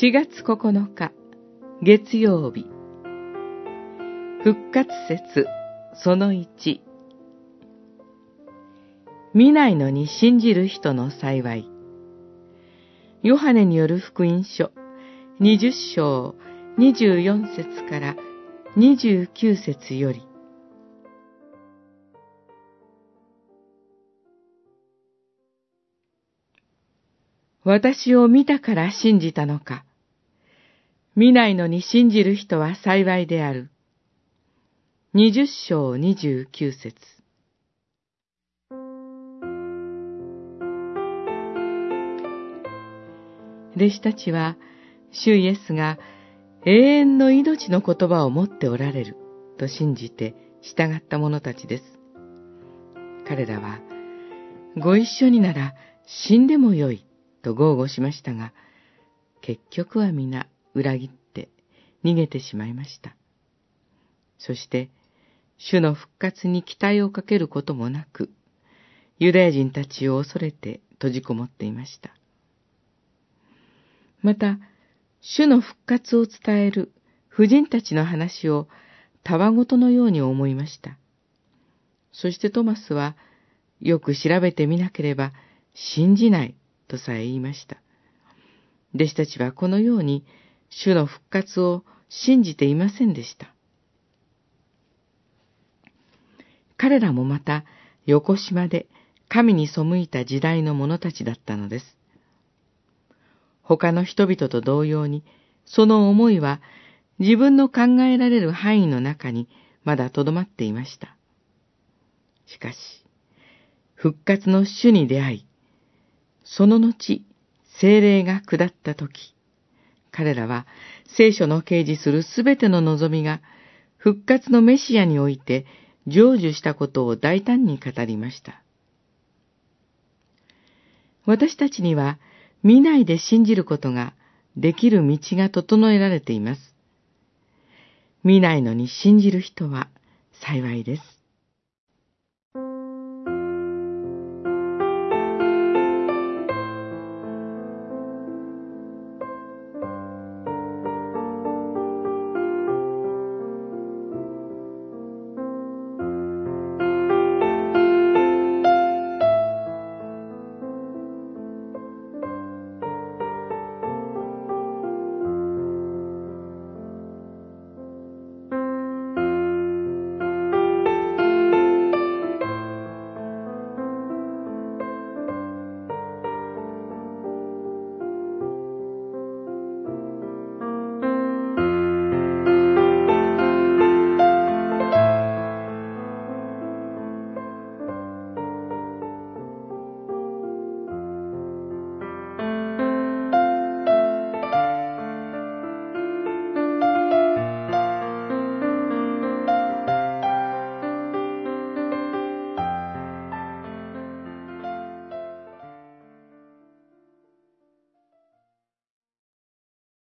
4月9日月曜日、復活節その1、見ないのに信じる人の幸い。ヨハネによる福音書20章24節から29節より。私を見たから信じたのか。見ないのに信じる人は幸いである。20章29節。弟子たちは、主イエスが永遠の命の言葉を持っておられると信じて従った者たちです。彼らは、ご一緒になら死んでもよいと豪語しましたが、結局は皆裏切って逃げてしまいました。そして、主の復活に期待をかけることもなく、ユダヤ人たちを恐れて閉じこもっていました。また、主の復活を伝える婦人たちの話をたわごとのように思いました。そしてトマスは、よく調べてみなければ信じないとさえ言いました。弟子たちはこのように主の復活を信じていませんでした。彼らもまた横島で神に背いた時代の者たちだったのです。他の人々と同様に、その思いは自分の考えられる範囲の中にまだとどまっていました。しかし、復活の主に出会い、その後、聖霊が下ったとき、彼らは聖書の掲示するすべての望みが復活のメシアにおいて成就したことを大胆に語りました。私たちには見ないで信じることができる道が整えられています。見ないのに信じる人は幸いです。